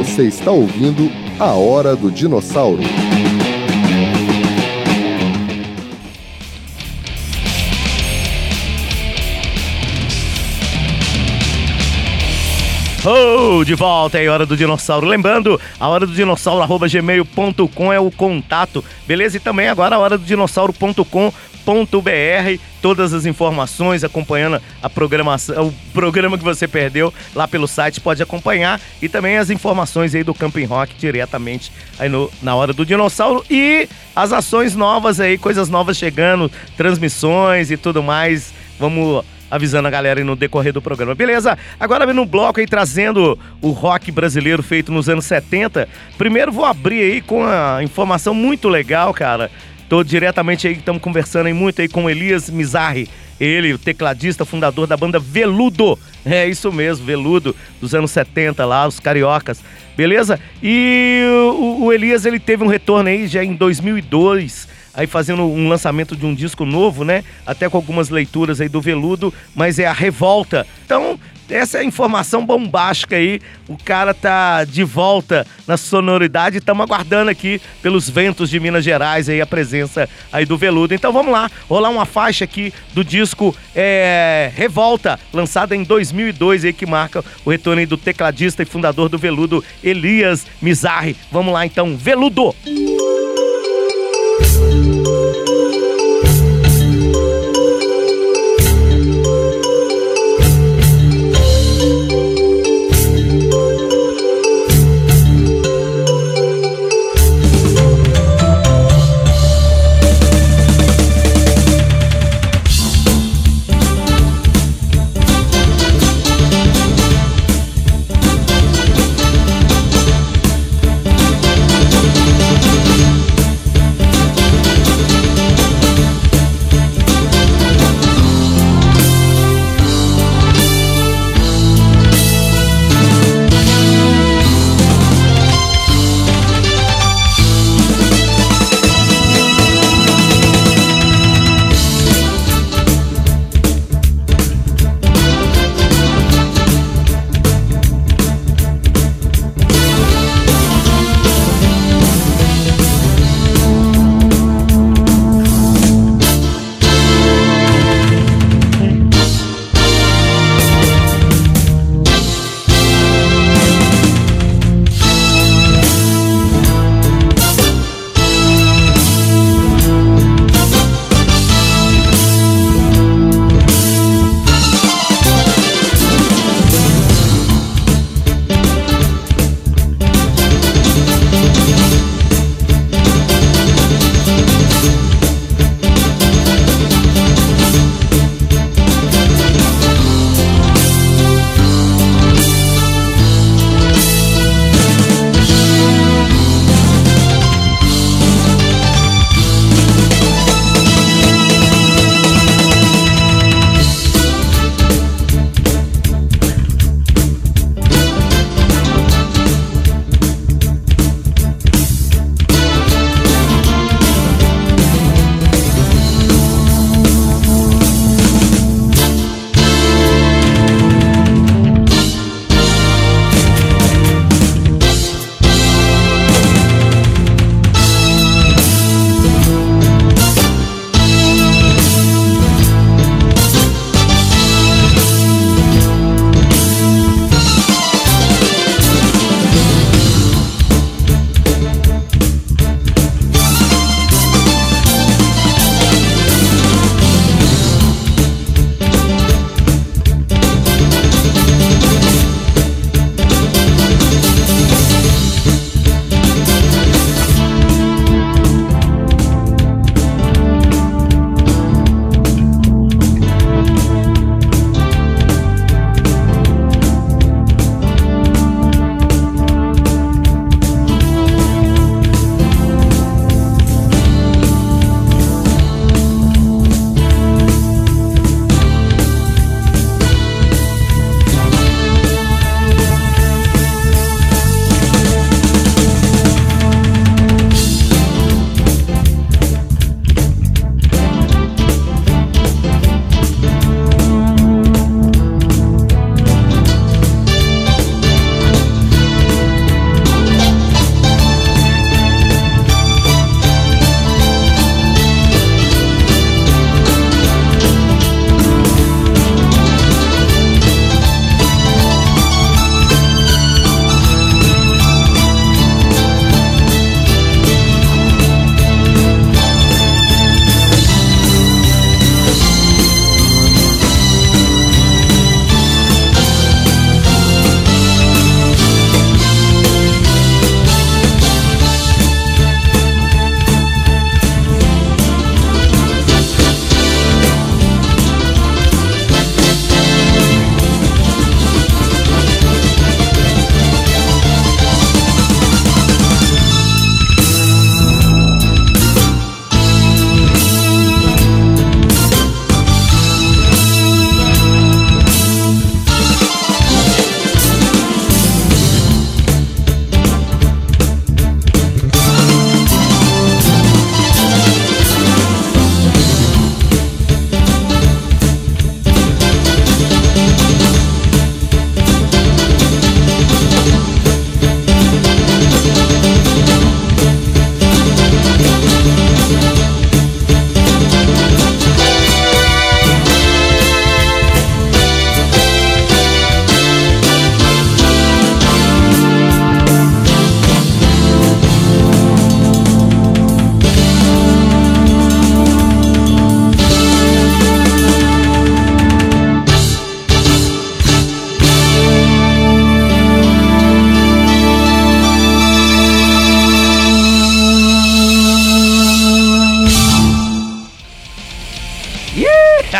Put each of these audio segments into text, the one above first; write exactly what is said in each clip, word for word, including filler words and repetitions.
Você está ouvindo A Hora do Dinossauro. Oh, de volta, é Hora do Dinossauro. Lembrando, a hora do dinossauro arroba gmail ponto com é o contato, beleza? E também agora a hora do dinossauro ponto com ponto b r, todas as informações, acompanhando a programação, o programa que você perdeu lá pelo site, pode acompanhar, e também as informações aí do Camping Rock diretamente aí no, na Hora do Dinossauro, e as ações novas aí, coisas novas chegando, transmissões e tudo mais. Vamos avisando a galera aí no decorrer do programa, beleza? Agora vem no bloco aí trazendo o rock brasileiro feito nos anos setenta. Primeiro vou abrir aí com a informação muito legal, cara. Tô diretamente aí, estamos conversando aí muito aí com o Elias Mizrahi. Ele, o tecladista, fundador da banda Veludo. É isso mesmo, Veludo, dos anos setenta lá, os cariocas, beleza? E o, o Elias, ele teve um retorno aí já em dois mil e dois, aí fazendo um lançamento de um disco novo, né? Até com algumas leituras aí do Veludo, mas é a Revolta. Então, essa é a informação bombástica aí. O cara tá de volta na sonoridade. Estamos aguardando aqui pelos ventos de Minas Gerais aí a presença aí do Veludo. Então vamos lá, rolar uma faixa aqui do disco é, Revolta, lançada em dois mil e dois aí, que marca o retorno aí do tecladista e fundador do Veludo, Elias Mizrahi. Vamos lá então, Veludo! We'll be right back.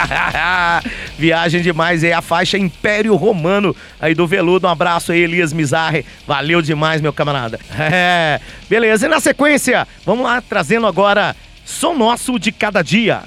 Viagem demais, é a faixa Império Romano aí do Veludo. Um abraço aí, Elias Mizarre. Valeu demais, meu camarada. É, beleza, e na sequência, vamos lá, trazendo agora Som Nosso de Cada Dia.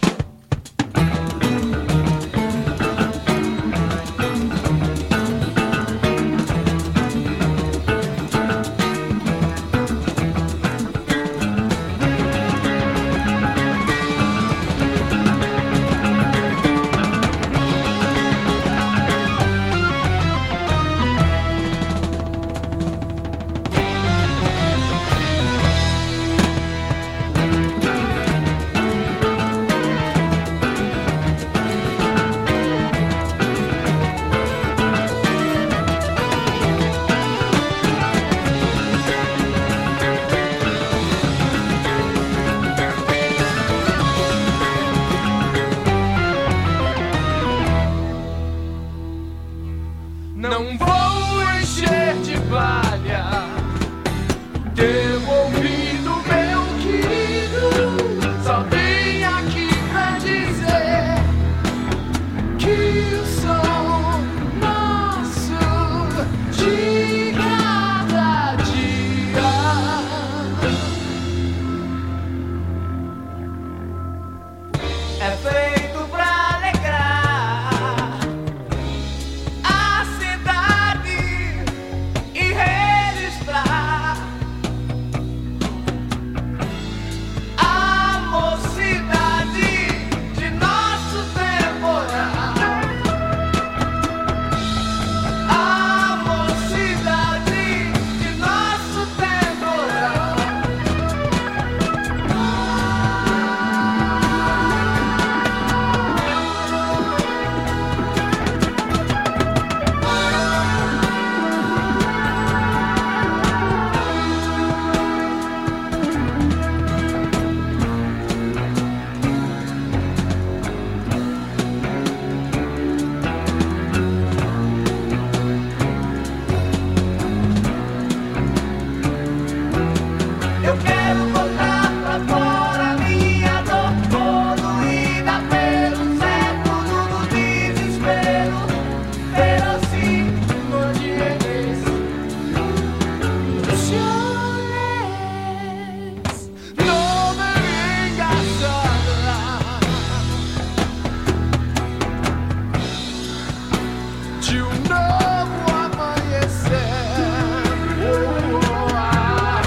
Não vou encher de palha teu ouvido, meu querido. Só vim aqui pra dizer que o som nosso de cada dia é feito pra alegrar a cidade e registrar a mocidade de nosso temporal. A mocidade de nosso temporal. Eu quero botar pra fora minha dor poluída pelo século do desespero. Pero assim, no dia desse, no me vengas a hablar de um novo amanhecer. Oh, oh, ah.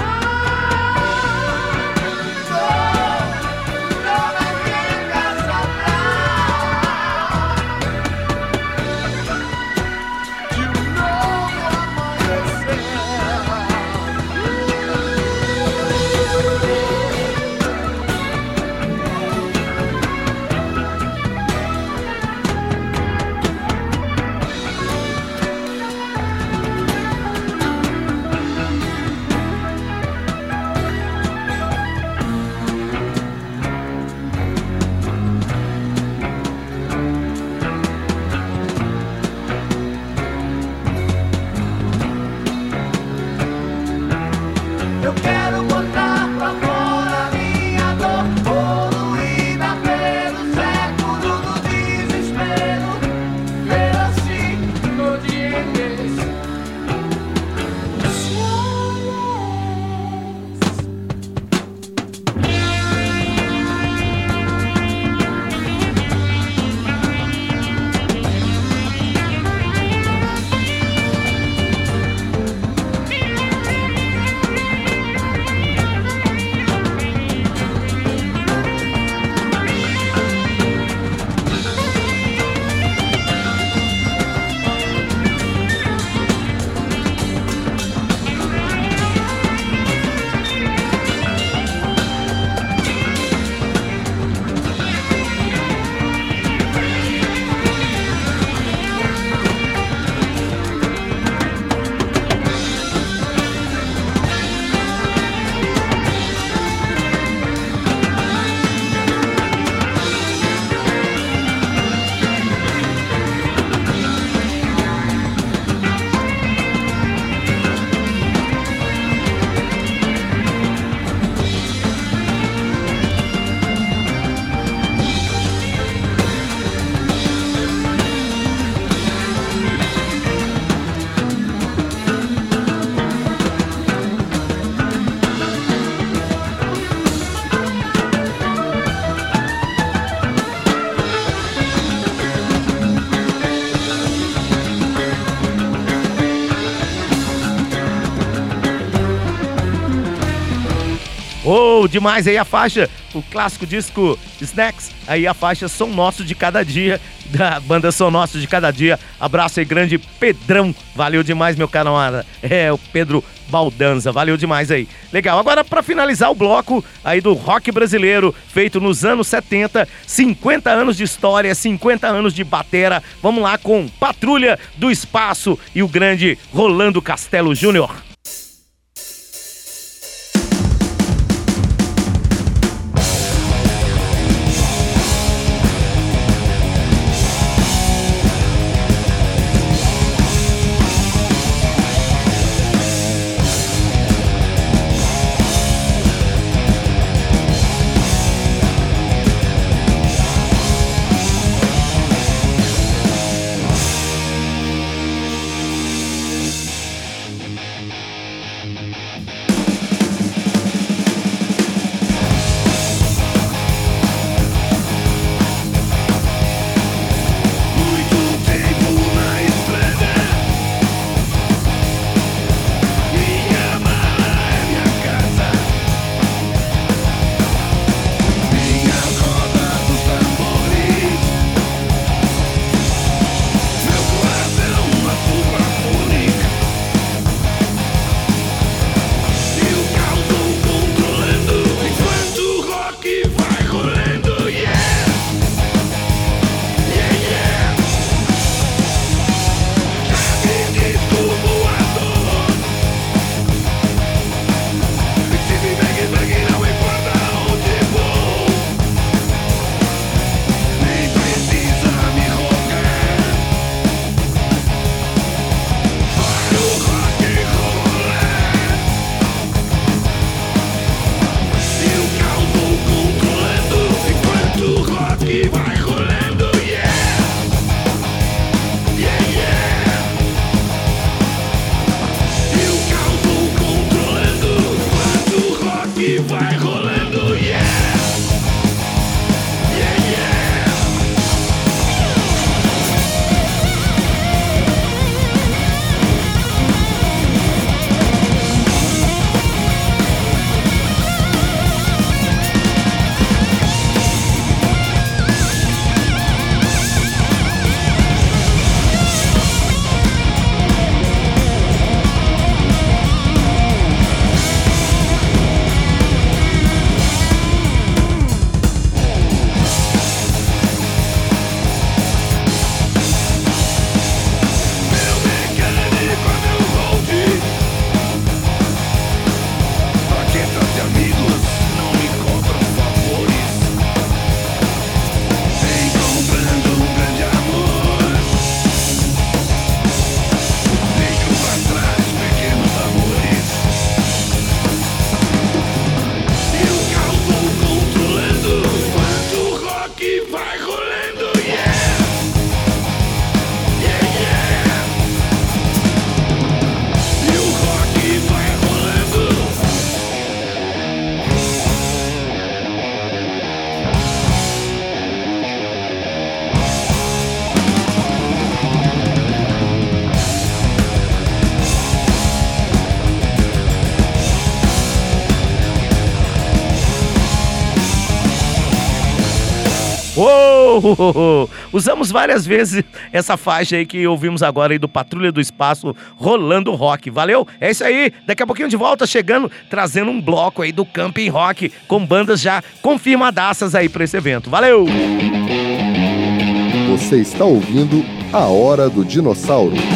Eu quero botar pra fora minha dor poluída pelo século do desespero. Ver assim no dia desse. Oh, demais aí a faixa, o clássico disco Snacks, aí a faixa Som Nosso de Cada Dia, da banda Som Nosso de Cada Dia. Abraço aí, grande Pedrão, valeu demais, meu camarada. É, o Pedro Baldanza, valeu demais aí. Legal, agora pra finalizar o bloco aí do rock brasileiro, feito nos anos setenta, cinquenta anos de história, cinquenta anos de batera, vamos lá com Patrulha do Espaço e o grande Rolando Castelo Júnior. Oh, usamos várias vezes essa faixa aí que ouvimos agora aí do Patrulha do Espaço, Rolando Rock, valeu? É isso aí, daqui a pouquinho de volta chegando, trazendo um bloco aí do Camping Rock, com bandas já confirmadaças aí pra esse evento, valeu! Você está ouvindo A Hora do Dinossauro.